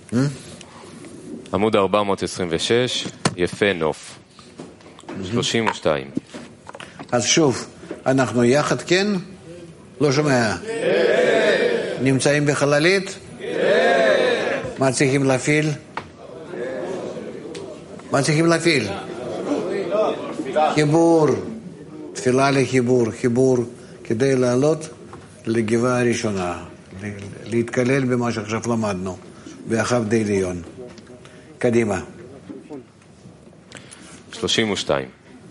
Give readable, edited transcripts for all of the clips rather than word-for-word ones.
עמוד 426, יפה נוף. 32. אז שוב, אנחנו יחד כן? לא שומע. נמצאים בחללית? מה צריכים להפעיל? מה צריכים להפעיל? חיבור. תפילה לחיבור. חיבור כדי לעלות לגבעה הראשונה. להתקלל במה שעכשיו למדנו. באחיו די עליון. קדימה. 32.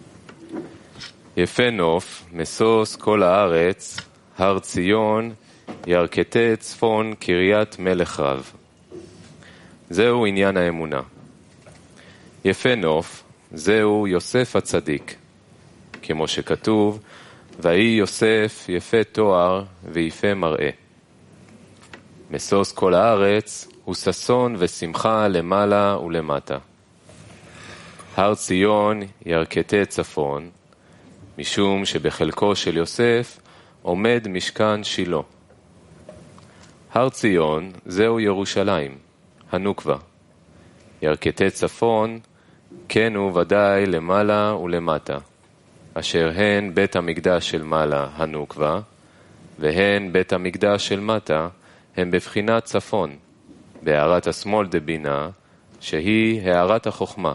יפה נוף, משוש כל הארץ, הר ציון, ירכתי צפון קריית מלך רב. זהו עניין האמונה. יפה נוף, זהו יוסף הצדיק. כמו שכתוב, ויהי יוסף יפה תואר ויפה מראה. משוש כל הארץ הוא ששון ושמחה למעלה ולמטה. הר ציון ירכתי צפון, משום שבחלקו של יוסף עומד משכן שילה. הר ציון זהו ירושלים, הנוקבה. ירכתי צפון כן הוא ודאי למעלה ולמטה, אשר הן בית המקדש של מעלה הנוקבה, והן בית המקדש של מטה הם בבחינת צפון, בהערת השמאל דבינה, שהיא הערת החוכמה.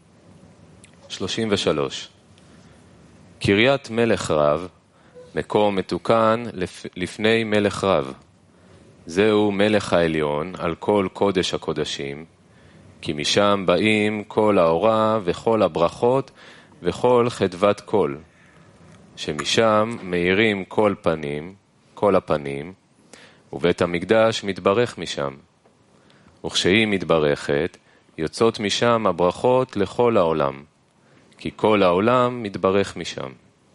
33. קריית מלך רב, מקום מתוקן לפני מלך רב. זהו מלך העליון על כל קודש הקודשים, כי משם באים כל האורה וכל הברכות וכל חדבת כל, שמשם מאירים כל הפנים, ובית המקדש מתברך משם. וכשהיא מתברכת, יוצאות משם הברכות לכל העולם, כי כל העולם מתברך משם.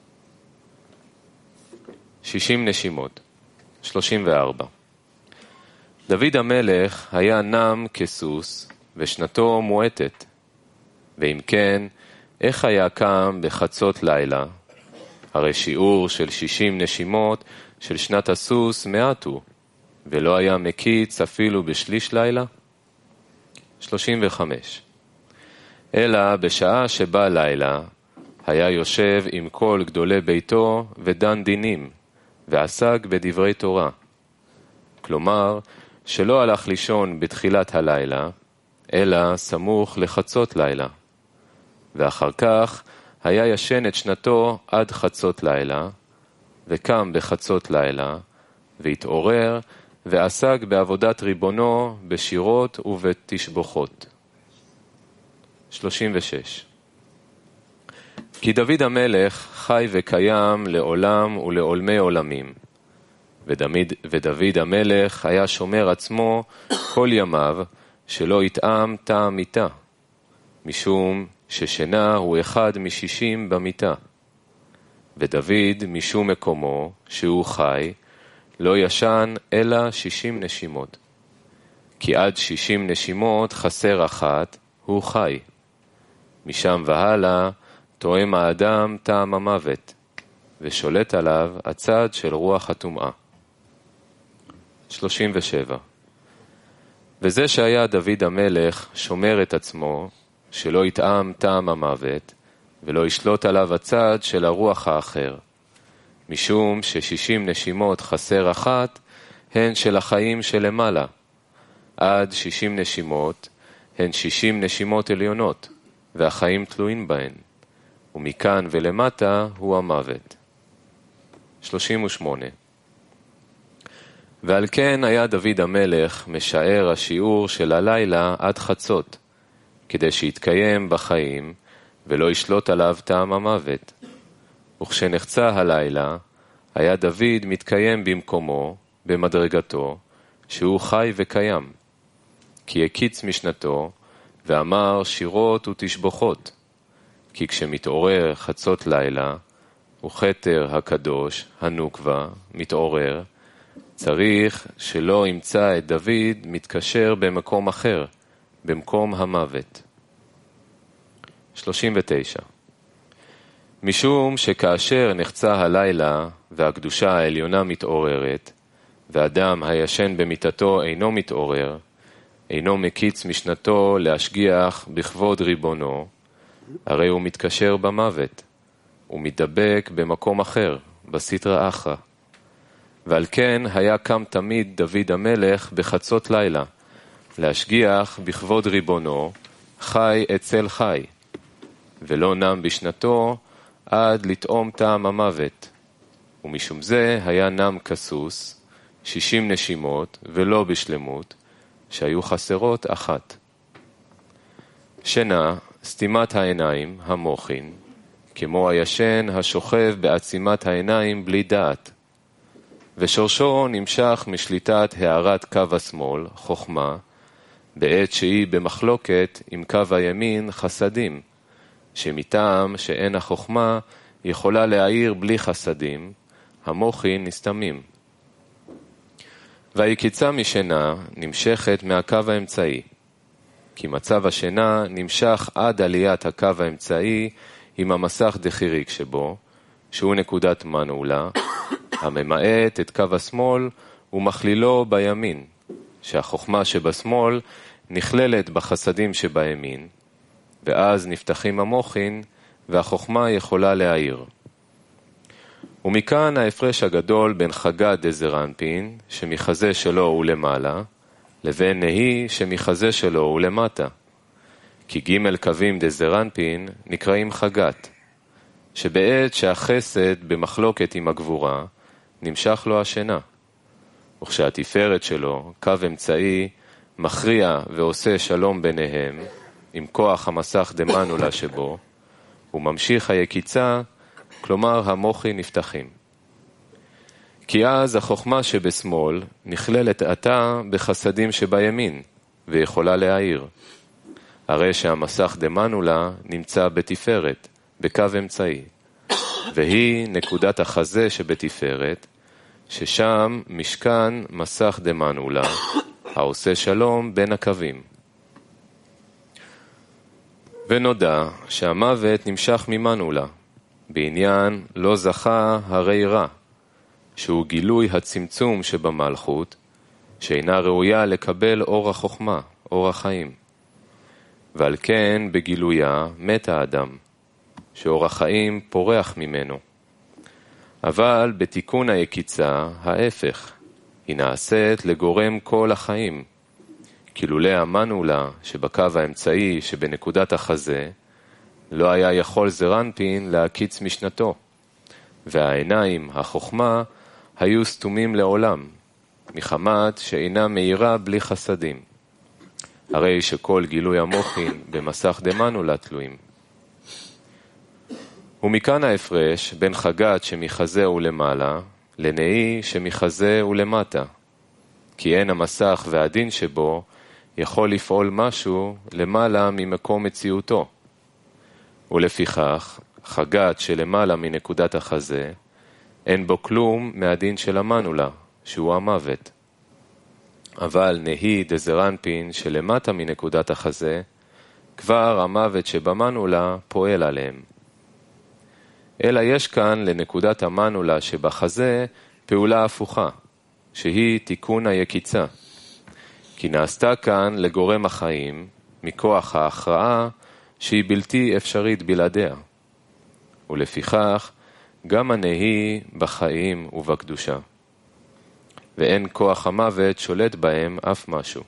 60 נשימות. 34. דוד המלך היה נם כסוס, ושנתו מועטת. ואם כן, איך היה קם בחצות לילה? הרי שיעור של 60 נשימות של שנת הסוס מעט הוא, ולא היה מקיץ אפילו בשליש לילה? 35. אלא בשעה שבא לילה, היה יושב עם כל גדולי ביתו ודן דינים, ועסק בדברי תורה. כלומר, שלא הלך לישון בתחילת הלילה, אלא סמוך לחצות לילה. ואחר כך היה ישן את שנתו עד חצות לילה, וקם בחצות לילה, והתעורר ועסק בעבודת ריבונו בשירות ובתשבחות. 36. כי דוד המלך חי וקיים לעולם ולעולמי עולמים, ודוד המלך היה שומר עצמו כל ימיו שלא יטעם טעם מיתה, משום ששינה הוא אחד מ60 במיתה. ודוד משום מקומו שהוא חי לא ישן אלא 60 נשימות, כי עד 60 נשימות חסר אחת הוא חי. משם והלאה תואם האדם טעם המוות, ושולט עליו הצד של רוח הטומאה. 37. וזה שהיה דוד המלך שומר את עצמו, שלא יטעם טעם המוות, ולא ישלוט עליו הצד של הרוח האחר, משום ש60 נשימות חסר אחת, הן של החיים שלמעלה. עד 60 נשימות, הן 60 נשימות עליונות, והחיים תלויים בהן, ומכאן ולמטה הוא המוות. 38. ועל כן היה דוד המלך משער השיעור של הלילה עד חצות, כדי שיתקיים בחיים ולא ישלוט עליו טעם המוות. וכשנחצה הלילה, היה דוד מתקיים במקומו, במדרגתו, שהוא חי וקיים, כי הקיץ משנתו, ואמר שירות ותשבחות, כי כשמתעורר חצות לילה, וכתר הקדוש, הנוקבה, מתעורר, צריך שלא ימצא את דוד מתקשר במקום אחר, במקום המוות. 39. משום שכאשר נחצה הלילה והקדושה העליונה מתעוררת, ואדם הישן במיטתו אינו מתעורר, אינו מקיץ משנתו להשגיח בכבוד ריבונו, הרי הוא מתקשר במוות, הוא מתדבק במקום אחר, בסטרא אחרא. ועל כן היה קם תמיד דוד המלך בחצות לילה, להשגיח בכבוד ריבונו, חי אצל חי, ולא נם בשנתו עד לטעום טעם המוות. ומשום זה היה נם כסוס, 60 נשימות ולא בשלמות, שהיו חסרות אחת. שינה, סתימת העיניים, המוחין, כמו הישן השוכב בעצימת העיניים בלי דעת, ושורשו נמשך משליטת הערת קו השמאל, חוכמה, בעת שהיא במחלוקת עם קו הימין, חסדים, שמטעם שאין החוכמה יכולה להאיר בלי חסדים, המוחין נסתמים. והיקיצה משינה נמשכת מהקו האמצעי, כי מצב השינה נמשך עד עליית הקו האמצעי עם המסך דחיריק שבו, שהוא נקודת מנעולה, הממעט את קו השמאל ומכלילו בימין, שהחוכמה שבשמאל נכללת בחסדים שבימין, ואז נפתחים המוחין והחוכמה יכולה להאיר. ומכאן ההפרש הגדול בין חגת דזרנפין, שמחזה שלו הוא למעלה, לבין נהי שמחזה שלו הוא למטה. כי ג' קווים דזרנפין נקראים חגת, שבעת שהחסד במחלוקת עם הגבורה, נמשך לו השינה. וכשהתפארת שלו, קו אמצעי, מכריע ועושה שלום ביניהם, עם כוח המסך דמנולה שבו, וממשיך היקיצה, כלומר המוחין נפתחים. כי אז החוכמה שבשמאל נכללת עתה בחסדים שבימין, ויכולה להאיר. הרי שהמסך דמנולה נמצא בתפארת, בקו אמצעי, והיא נקודת החזה שבתפארת, ששם משכן מסך דמנולה, העושה שלום בין הקווים. ונודע שהמוות נמשך ממנולה, בעניין לא זכה הרי רע, שהוא גילוי הצמצום שבמלכות, שאינה ראויה לקבל אור החוכמה, אור החיים. ועל כן בגילויה מת האדם, שאור החיים פורח ממנו. אבל בתיקון היקיצה ההפך, היא נעשית לגורם כל החיים, כילולי המנעולה שבקו האמצעי שבנקודת החזה, לא היה יכול זרנפין להקיץ משנתו, והעיניים, החוכמה, היו סתומים לעולם, מחמת שאינה מאירה בלי חסדים. הרי שכל גילוי המוחין במסך דמנולה תלויים. ומכאן ההפרש בין חגת שמחזה ולמעלה, לנהי שמחזה ולמטה, כי אין המסך והדין שבו יכול לפעול משהו למעלה ממקום מציאותו. ולפיכך, חגת שלמעלה מנקודת החזה, אין בו כלום מהדין של המנעולה, שהוא המוות. אבל נהי דזרנפין שלמטה מנקודת החזה, כבר המוות שבמנעולה פועל עליהם. אלא יש כאן לנקודת המנעולה שבחזה פעולה הפוכה, שהיא תיקון היקיצה. כי נעשתה כאן לגורם החיים, מכוח ההכרעה שהיא בלתי אפשרית בלעדיה. ולפיכך, גם הנהי בחיים ובקדושה. ואין כוח המוות שולט בהם אף משהו.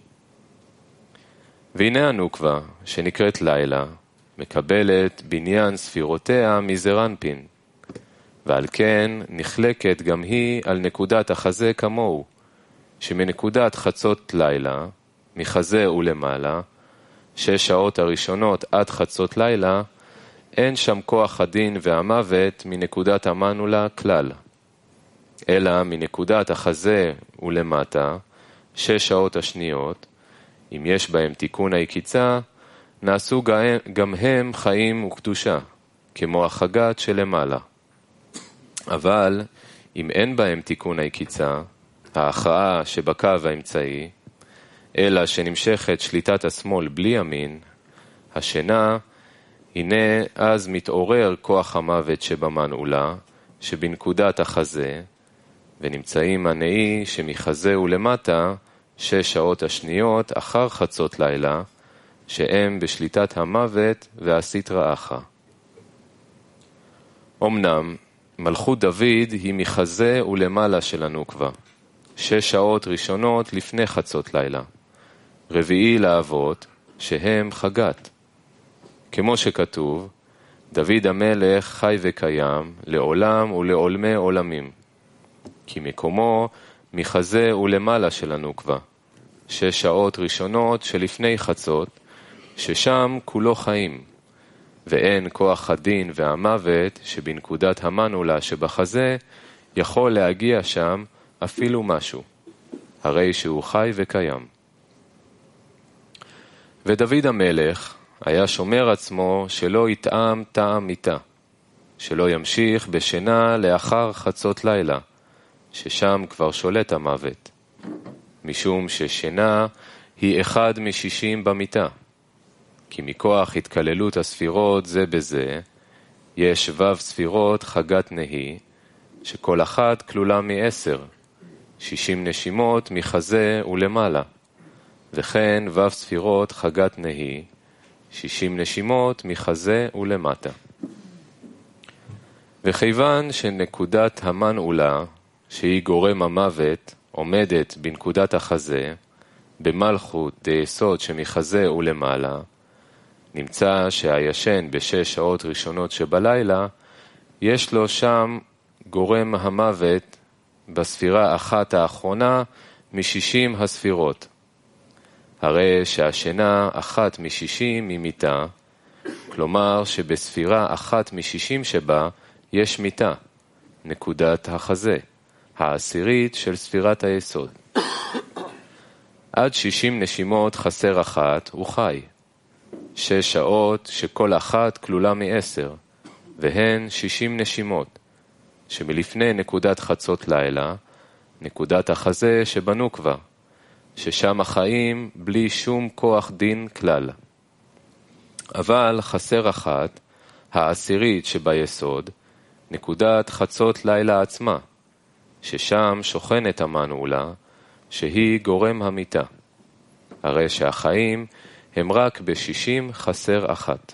והנה הנוקבה, שנקראת לילה, מקבלת בניין ספירותיה מזרנפין, ועל כן נחלקת גם היא על נקודת החזה כמוהו, שמנקודת חצות לילה, מחזה ולמעלה, 6 שעות הראשונות עד חצות לילה, אין שם כוח הדין והמוות מנקודת המנעולה כלל. אלא מנקודת החזה ולמטה, 6 שעות השניות, אם יש בהם תיקון היקיצה, נעשו גם הם חיים וקדושה, כמו החגת שלמעלה. אבל אם אין בהם תיקון היקיצה, ההכרעה שבקו האמצעי, אלא שנמשכת שליטת השמאל בלי ימין, השינה, הנה אז מתעורר כוח המוות שבמנעולה, שבנקודת החזה, ונמצאים הנהי שמחזה ולמטה 6 שעות השניות אחר חצות לילה, שהם בשליטת המוות והסטרא אחרא. אמנם, מלכות דוד היא מחזה ולמעלה של הנוקבה, 6 שעות ראשונות לפני חצות לילה, רביעי לאבות, שהם חגת. כמו שכתוב, דוד המלך חי וקיים לעולם ולעולמי עולמים, כי מקומו מחזה ולמעלה של הנוקבה, 6 שעות ראשונות שלפני חצות, ששם כולו חיים, ואין כוח הדין והמוות שבנקודת המנעולה שבחזה יכול להגיע שם אפילו משהו, הרי שהוא חי וקיים. ודוד המלך היה שומר עצמו שלא יטעם טעם מיתה, שלא ימשיך בשינה לאחר חצות לילה, ששם כבר שולט המוות, משום ששינה היא 1 מ-60 במיתה, כי מכוח התקללות הספירות זה בזה, יש ו' ספירות חגת נהי, שכל אחת כלולה מ10, 60 נשימות מחזה ולמעלה, וכן ו' ספירות חגת נהי, 60 נשימות מחזה ולמטה. וכיוון שנקודת המנעולה, שהיא גורם המוות, עומדת בנקודת החזה, במלכות דייסוד שמחזה ולמעלה, נמצא שהישן ב6 שעות ראשונות שבלילה, יש לו שם גורם המוות בספירה אחת האחרונה מ-60 הספירות. הרי שהשינה 1 מ-60 היא מיתה, כלומר שבספירה 1 מ-60 שבה יש מיתה, נקודת החזה, העשירית של ספירת היסוד. עד 60 נשימות חסר 1 הוא חי, 6 שעות שכל אחת כלולה מ10, והן 60 נשימות, שמלפני נקודת חצות לילה, נקודת החזה שבנוקבה, ששם החיים בלי שום כוח דין כלל. אבל חסר 1, העשירית שביסוד, נקודת חצות לילה עצמה, ששם שוכנת המנעולה, שהיא גורם המיתה. הרי שהחיים הם רק ב-60 חסר 1.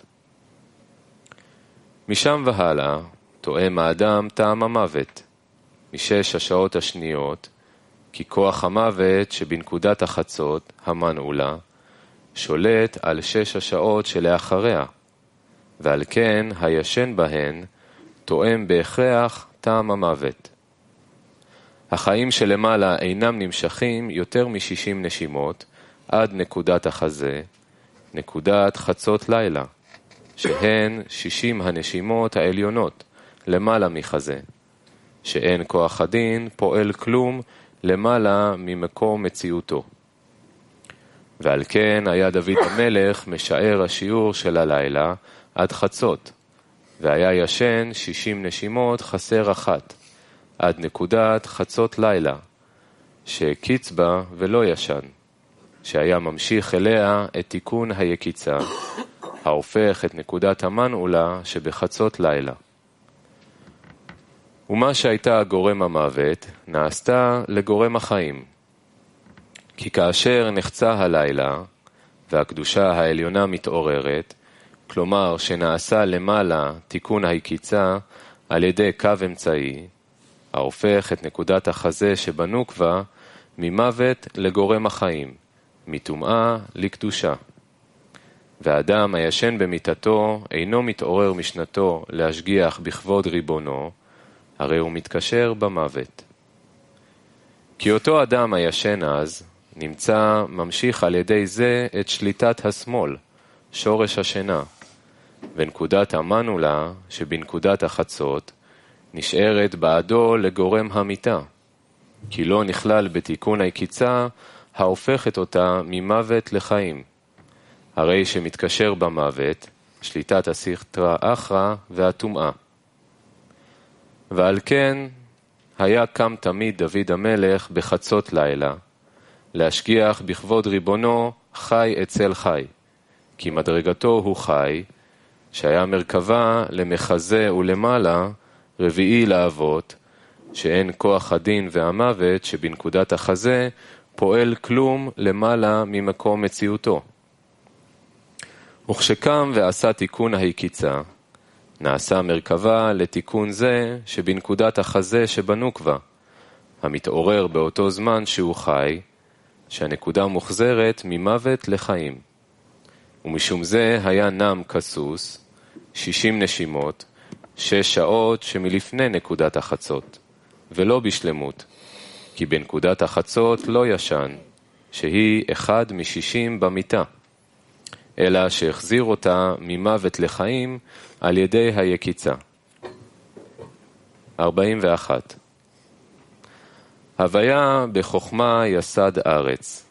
משם והלאה תואם האדם טעם המוות, מ6 השעות השניות, כי כוח המוות שבנקודת החצות, המנעולה, שולט על 6 השעות שלאחריה, ועל כן הישן בהן תואם בהכרח טעם המוות. החיים שלמעלה אינם נמשכים יותר מ-60 נשימות עד נקודת החזה, נקודת חצות לילה, שהן 60 הנשימות העליונות למעלה מחזה, שאין כוח הדין פועל כלום למעלה ממקור מציאותו. ועל כן היה דוד המלך משער השיעור של הלילה עד חצות, והיה ישן 60 נשימות חסר 1, עד נקודת חצות לילה, שהקיץ בה ולא ישן, שהיה ממשיך אליה את תיקון היקיצה, ההופך את נקודת המנעולה שבחצות לילה. ומה שהייתה גורם המוות, נעשתה לגורם החיים. כי כאשר נחצה הלילה, והקדושה העליונה מתעוררת, כלומר שנעשה למעלה תיקון היקיצה על ידי קו אמצעי, ההופך את נקודת החזה שבנוקבה ממוות לגורם החיים, מטומאה לקדושה. והאדם הישן במיטתו אינו מתעורר משנתו להשגיח בכבוד ריבונו, הרי הוא מתקשר במוות. כי אותו אדם הישן אז נמצא ממשיך על ידי זה את שליטת השמאל, שורש השינה, ונקודת המנעולה שבנקודת החצות נשארת בעדו לגורם המיתה, כי לא נכלל בתיקון היקיצה ההופכת אותה ממוות לחיים, הרי שמתקשר במוות שליטת הסטרא אחרא והטומאה. ועל כן היה קם תמיד דוד המלך בחצות לילה, להשגיח בכבוד ריבונו חי אצל חי, כי מדרגתו הוא חי, שהיה מרכבה למחזה ולמעלה, רביעי לאבות, שאין כוח הדין והמוות שבנקודת החזה פועל כלום למעלה ממקום מציאותו. וכשקם ועשה תיקון ההיקיצה, נעשה מרכבה לתיקון זה שבנקודת החזה שבנוקבה, המתעורר באותו זמן שהוא חי, שהנקודה מוחזרת ממוות לחיים. ומשום זה היה נם כסוס, 60 נשימות, 6 שעות שמלפני נקודת החצות, ולא בשלמות, כי בנקודת החצות לא ישן, שהיא 1 מ-60 במיטה, אלא שהחזיר אותה ממוות לחיים על ידי היקיצה. 41. הוויה בחוכמה יסד ארץ.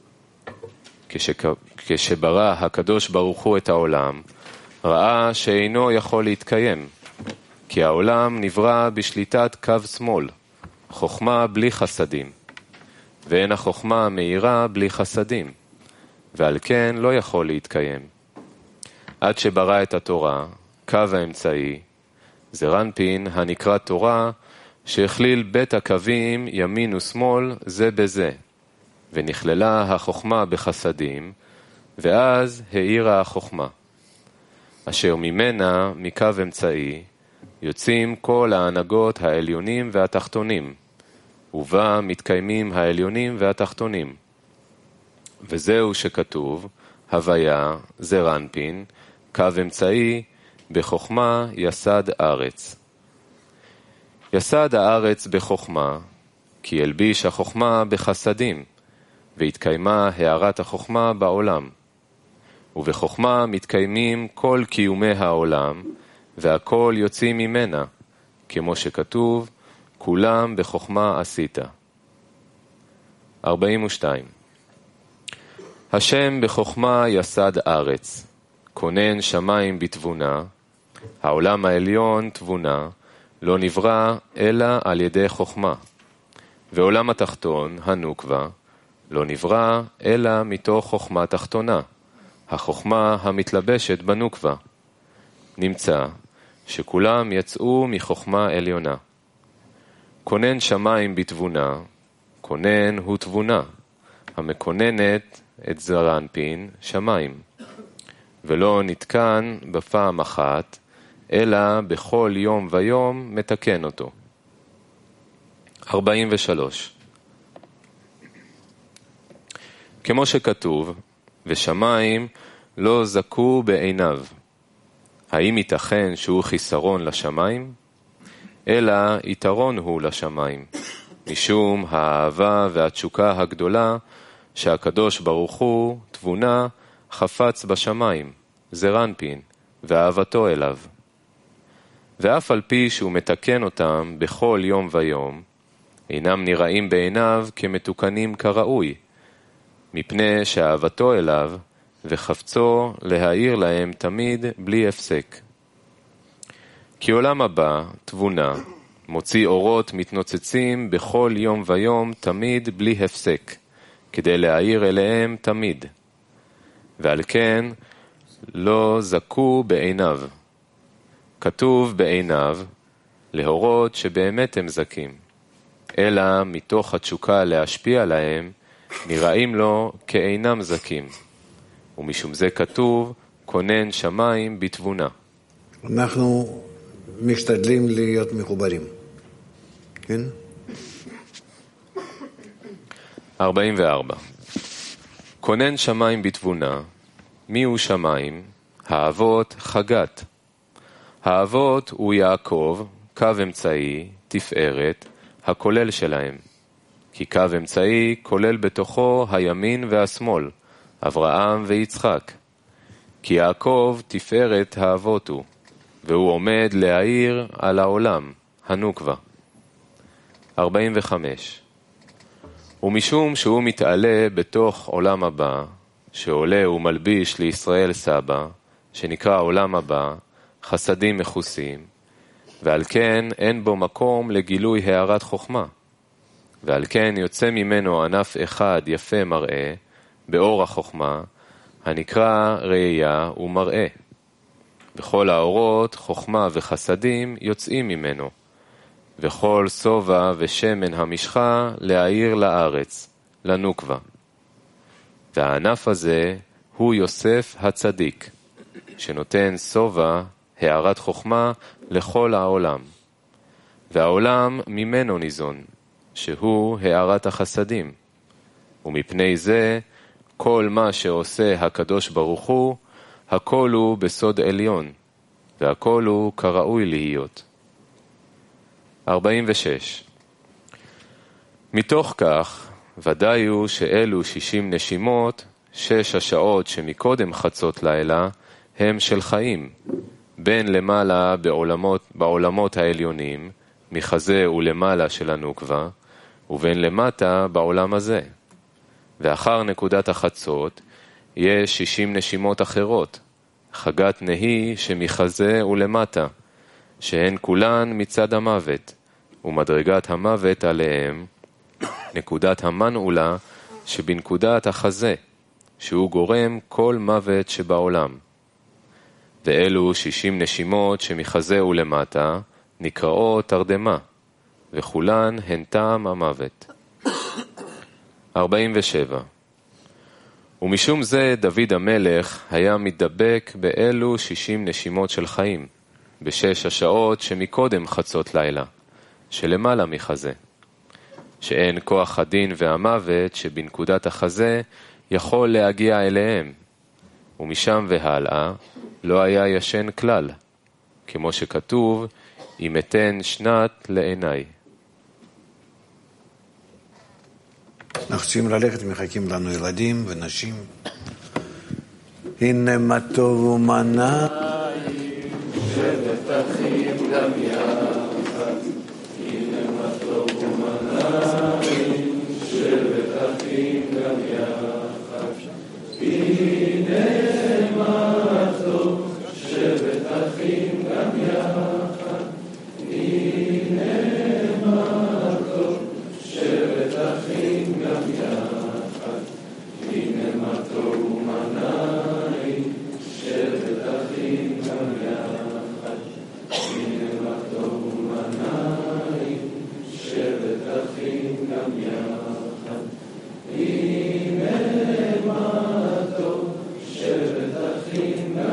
כשברא הקדוש ברוך הוא את העולם, ראה שאינו יכול להתקיים, כי העולם נברא בשליטת קו שמאל, חוכמה בלי חסדים, ואין החוכמה המאירה בלי חסדים, ועל כן לא יכול להתקיים. עד שברא את התורה, קו האמצעי, זה רנפין הנקרא תורה, שהכליל בית הקווים ימין ושמאל זה בזה, ונכללה החוכמה בחסדים, ואז האירה החוכמה, אשר ממנה, מקו אמצעי, יוצאים כל ההנהגות העליונים והתחתונים, ובה מתקיימים העליונים והתחתונים. וזהו שכתוב, הוויה, זה רנפין, קו אמצעי, בחוכמה יסד ארץ. יסד הארץ בחוכמה, כי אלביש החוכמה בחסדים, והתקיימה הערת החוכמה בעולם. ובחוכמה מתקיימים כל קיומי העולם, והכל יוצאים ממנה, כמו שכתוב, כולם בחוכמה עשית. 42. השם בחוכמה יסד ארץ, כונן שמיים בתבונה, העולם העליון תבונה, לא נברא אלא על ידי חוכמה, ועולם התחתון, הנוקבה, לא נברא אלא מתוך חוכמה תחתונה, החוכמה המתלבשת בנוקבה. נמצא שכולם יצאו מחוכמה עליונה. כונן שמיים בתבונה, כונן הוא תבונה, המכוננת את זרנפין שמיים, ולא נתקן בפעם אחת, אלא בכל יום ויום מתקן אותו. 43. כמו שכתוב, ושמיים לא זכו בעיניו. האם ייתכן שהוא חיסרון לשמיים? אלא יתרון הוא לשמיים, משום האהבה והתשוקה הגדולה שהקדוש ברוך הוא, תבונה, חפץ בשמיים, זה רנפין, ואהבתו אליו. ואף על פי שהוא מתקן אותם בכל יום ויום, אינם נראים בעיניו כמתוקנים כראוי, מפני שאהבתו אליו וחפצו להאיר להם תמיד בלי הפסק. כי עולם הבא, תבונה, מוציא אורות מתנוצצים בכל יום ויום תמיד בלי הפסק, כדי להאיר אליהם תמיד. ועל כן לא זכו בעיניו. כתוב בעיניו להורות שבאמת הם זכים, אלא מתוך התשוקה להשפיע להם, נראים לו כאינם זכים. ומשום זה כתוב, כונן שמיים בתבונה. אנחנו משתדלים להיות מחוברים. כן? 44. כונן שמיים בתבונה. מי הוא שמיים? האבות חגת. האבות הוא יעקב, קו אמצעי, תפארת, הכולל שלהם. כי קו אמצעי כולל בתוכו הימין והשמאל, אברהם ויצחק. כי יעקב תפארת האבות הוא, והוא עומד להאיר על העולם, הנוקבה. 45. ומשום שהוא מתעלה בתוך עולם הבא, שעולה ומלביש לישראל סבא, שנקרא עולם הבא, חסדים מחוסים, ועל כן אין בו מקום לגילוי הערת חוכמה, ועל כן יוצא ממנו ענף אחד יפה מראה, באור החוכמה, הנקרא ראייה ומראה. בכל האורות חוכמה וחסדים יוצאים ממנו, וכל סובה ושמן המשחה להאיר לארץ, לנוקבה. והענף הזה הוא יוסף הצדיק, שנותן סובה, הערת חוכמה, לכל העולם. והעולם ממנו ניזון, שהוא הערת החסדים. ומפני זה, כל מה שעושה הקדוש ברוך הוא, הכל הוא בסוד עליון, והכל הוא כראוי להיות. 46. מתוך כך, ודאי הוא שאלו 60 נשימות, 6 השעות שמקודם חצות לילה, הם של חיים, בין למעלה בעולמות העליונים, מחזה ולמעלה של הנוקבה, ובין למטה בעולם הזה. ואחר נקודת החצות, יש 60 נשימות אחרות, חגת נהי שמחזה ולמטה, שהן כולן מצד המוות, ומדרגת המוות עליהם, נקודת המנעולה שבנקודת החזה, שהוא גורם כל מוות שבעולם. ואלו 60 נשימות שמחזה ולמטה נקראות תרדמה, וכולן הן טעם המוות. 47. ומשום זה דוד המלך היה מתדבק באלו 60 נשימות של חיים, ב6 השעות שמקודם חצות לילה, שלמעלה מחזה, שאין כוח הדין והמוות שבנקודת החזה יכול להגיע אליהם, ומשם והלאה לא היה ישן כלל, כמו שכתוב, אם אתן שנת לעיניי. אנחנו צריכים ללכת, מחכים לנו ילדים ונשים. הנה מה טוב ומה נעים, שבט אחים גם יחד. הנה מה טוב ומה נעים, שבט אחים גם יחד. הנה מה טוב, שבט אחים גם יחד. הנה מה טוב, שבט אחים גם יחד. הנה מה טוב ומה נעים, שבט אחים גם יחד. הנה מה טוב ומה נעים, שבט אחים גם יחד. הנה מה טוב, שבט אחים גם